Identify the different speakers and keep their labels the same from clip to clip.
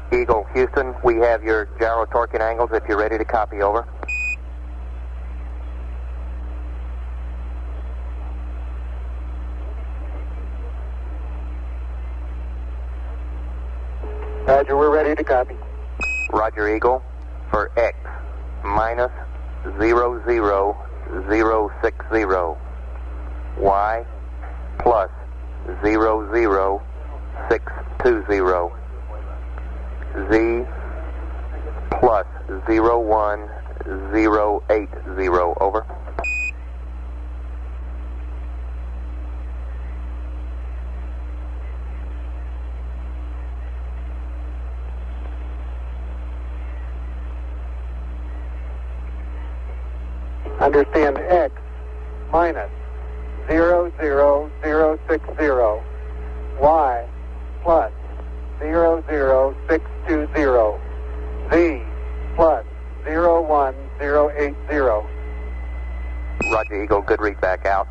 Speaker 1: Eagle, Houston, we have your gyro torque and angles if you're ready to copy, over.
Speaker 2: Roger, we're ready to copy.
Speaker 1: Roger, Eagle, for X minus 00060, Y plus 00620, Z plus 01080, over.
Speaker 2: Understand X minus 00060, Y plus 00620, Z plus 01080.
Speaker 1: Roger, Eagle, good read back out.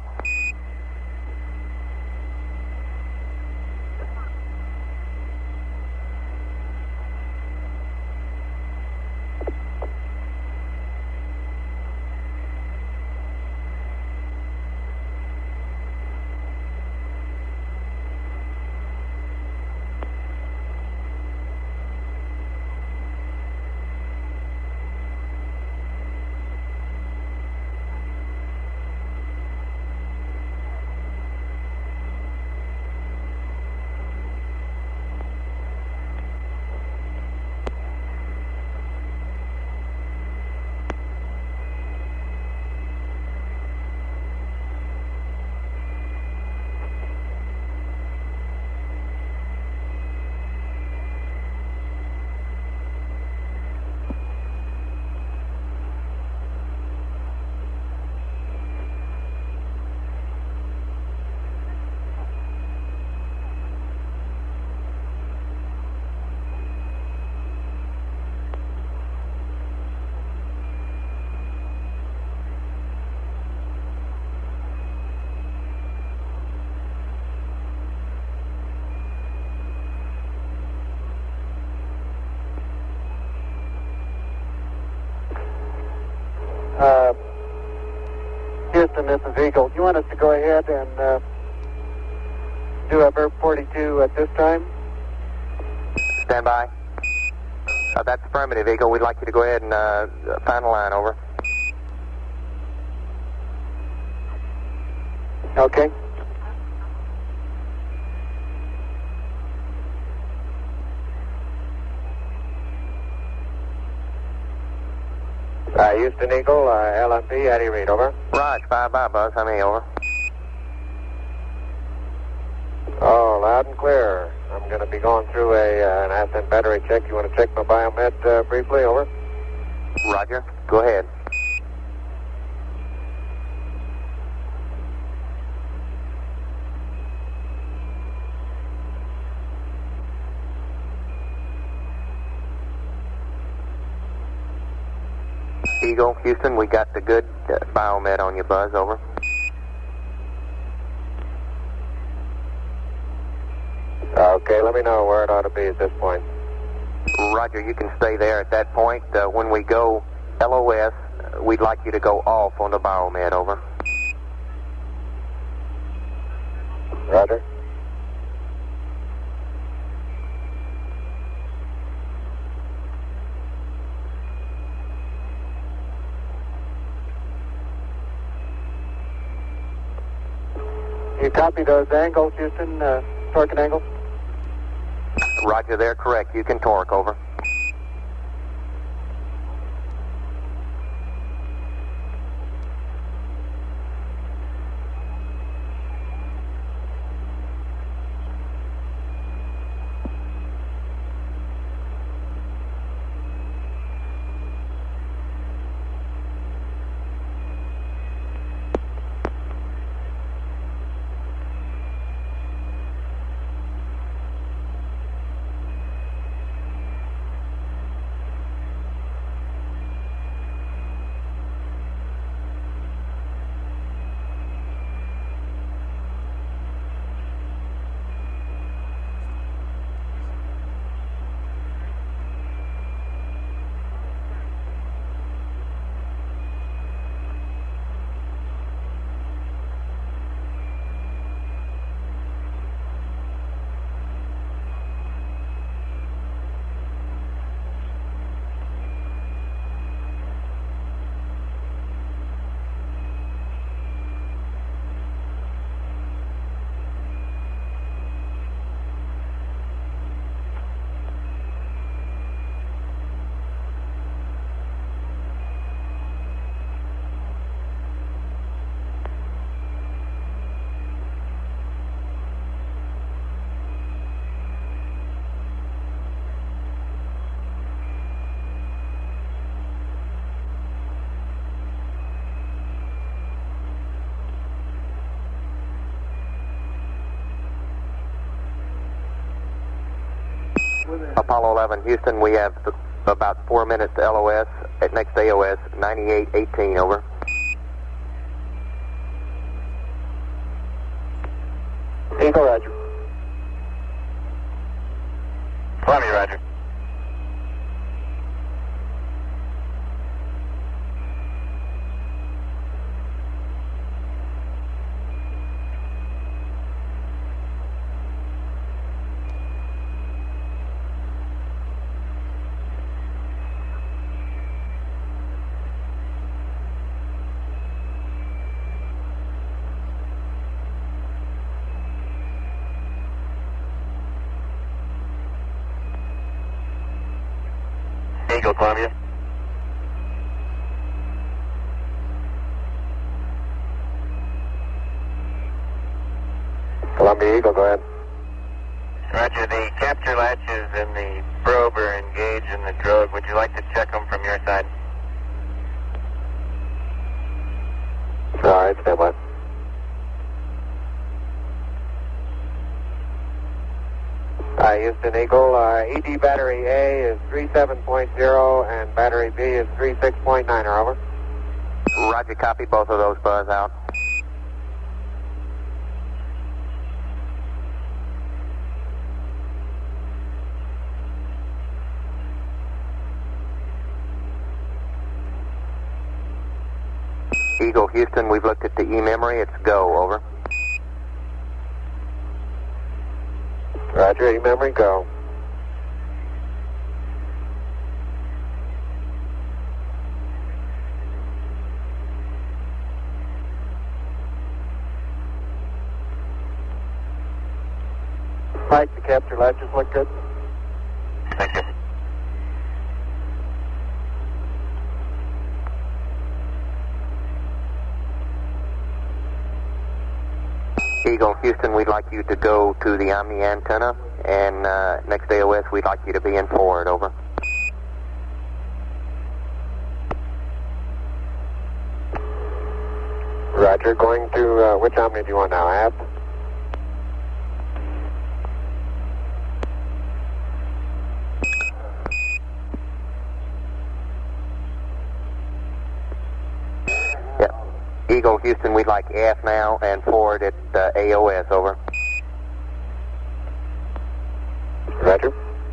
Speaker 2: Houston, this is Eagle. You want us to go ahead and do a Verb 42 at this time?
Speaker 1: Stand by. That's affirmative, Eagle. We'd like you to go ahead and final line, over.
Speaker 2: Okay. Houston Eagle, LMP, Eddie Reed, over.
Speaker 1: Raj, 5-5, Buzz, how many, over?
Speaker 2: Oh, loud and clear. I'm going to be going through an ascent battery check. You want to check my biomet briefly, over?
Speaker 1: Roger, go ahead. Eagle, Houston, we got the good biomet on you, Buzz, over.
Speaker 2: Okay, let me know where it ought to be at this point.
Speaker 1: Roger, you can stay there at that point. When we go LOS, we'd like you to go off on the biomet, over.
Speaker 2: Roger. You copy those angles, Houston, torque and angles?
Speaker 1: Roger, they're correct. You can torque, over. Apollo 11, Houston, we have about 4 minutes to LOS. At next AOS, 9818, over.
Speaker 2: Eagle, roger.
Speaker 3: Columbia, roger. Eagle, Columbia.
Speaker 2: Columbia, Eagle, go ahead.
Speaker 3: Roger, the capture latches and the probe are engaged in the drogue. Would you like to check them from your side?
Speaker 2: All right, stand by. Houston Eagle, ED battery A is 37.0 and battery B is 36.9, over.
Speaker 1: Roger, copy both of those, Buzz, out. Eagle, Houston, we've looked at the E-memory, it's go, over.
Speaker 2: Roger, E-memory, go. Mike, the capture latches look good.
Speaker 3: Thank you.
Speaker 1: Eagle, Houston, we'd like you to go to the Omni antenna, and next AOS, we'd like you to be in forward, over.
Speaker 2: Roger, going to, which Omni do you want now, aft?
Speaker 1: Eagle, Houston, we'd like aft now and forward at AOS, over.
Speaker 2: Roger.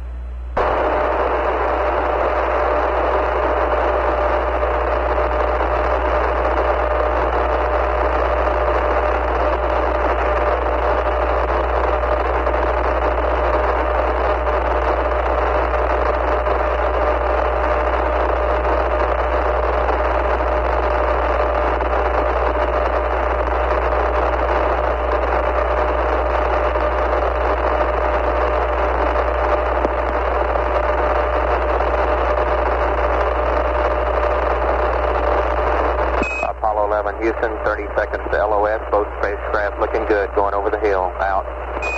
Speaker 1: Houston, 30 seconds to LOS. Both spacecraft looking good, going over the hill. Out.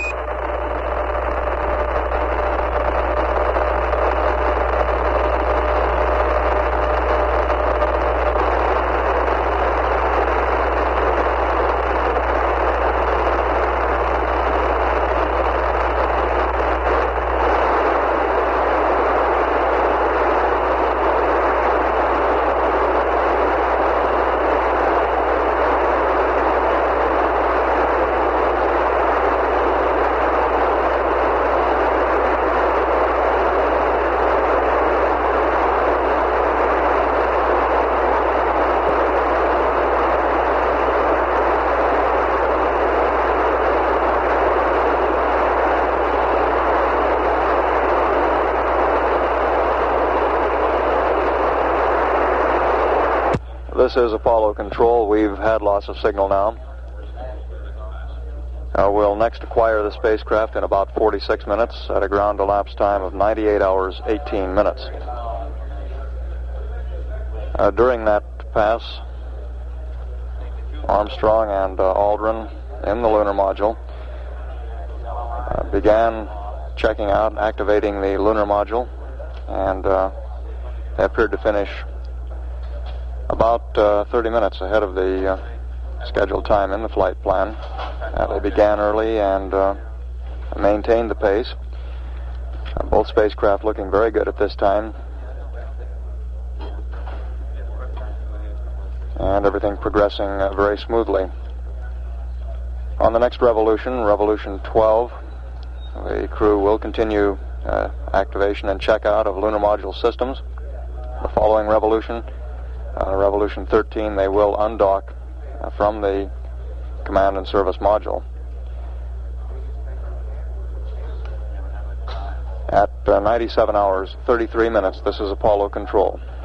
Speaker 4: This is Apollo Control. We've had loss of signal now. We'll next acquire the spacecraft in about 46 minutes at a ground elapsed time of 98 hours, 18 minutes. During that pass, Armstrong and Aldrin in the lunar module began checking out and activating the lunar module, and they appeared to finish about 30 minutes ahead of the scheduled time in the flight plan. They began early and maintained the pace. Both Both spacecraft looking very good at this time. And everything progressing very smoothly. On the next revolution, revolution 12, the crew will continue activation and checkout of lunar module systems. The following revolution, revolution 13, they will undock from the command and service module. At 97 hours, 33 minutes, this is Apollo Control.